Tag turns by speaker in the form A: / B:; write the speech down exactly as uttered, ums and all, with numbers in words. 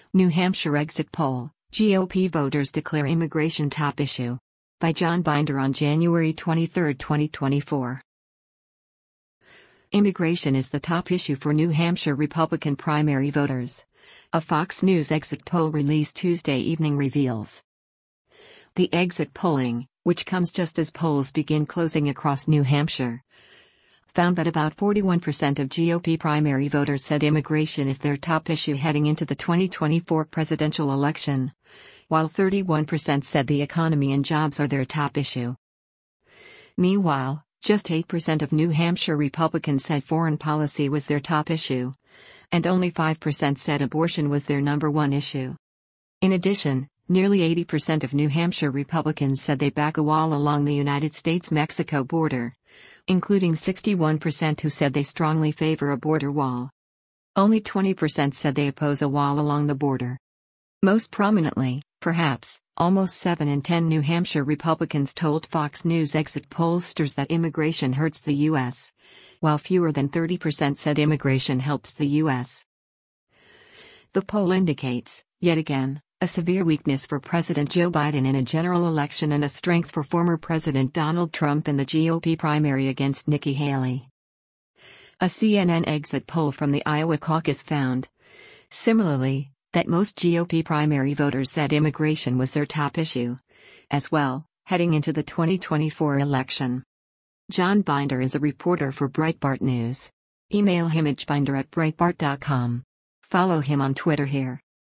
A: New Hampshire exit poll, G O P voters declare immigration top issue. By John Binder on January twenty-third, twenty twenty-four. Immigration is the top issue for New Hampshire Republican primary voters. A Fox News exit poll released Tuesday evening reveals. The exit polling, which comes just as polls begin closing across New Hampshire, found that about forty-one percent of G O P primary voters said immigration is their top issue heading into the twenty twenty-four presidential election, while thirty-one percent said the economy and jobs are their top issue. Meanwhile, just eight percent of New Hampshire Republicans said foreign policy was their top issue, and only five percent said abortion was their number one issue. In addition, nearly eighty percent of New Hampshire Republicans said they back a wall along the United States-Mexico border, including sixty-one percent who said they strongly favor a border wall. Only twenty percent said they oppose a wall along the border. Most prominently, perhaps, almost seven in ten New Hampshire Republicans told Fox News exit pollsters that immigration hurts the U S, while fewer than thirty percent said immigration helps the U S. The poll indicates, yet again, a severe weakness for President Joe Biden in a general election and a strength for former President Donald Trump in the G O P primary against Nikki Haley. A C N N exit poll from the Iowa caucus found, similarly, that most G O P primary voters said immigration was their top issue, as well, heading into the twenty twenty-four election. John Binder is a reporter for Breitbart News. Email him at binder at breitbart dot com. Follow him on Twitter here.